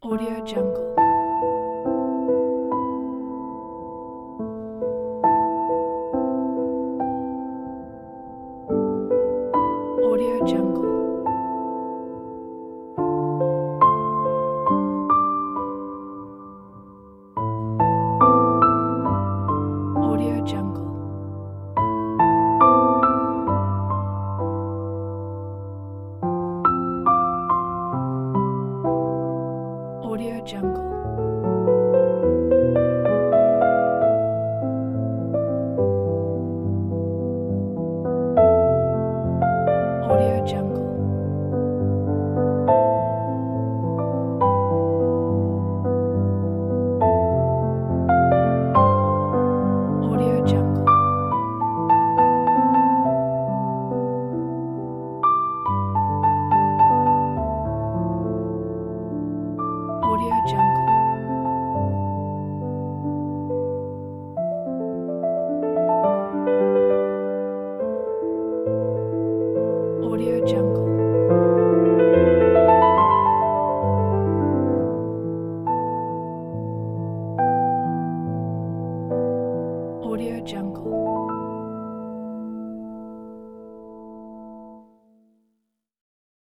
Audio Jungle. Audio Jungle. Audio Jungle. Audio Jungle. Audio Jungle. Audio Jungle. Audio Jungle. Audio Jungle. Audio Jungle.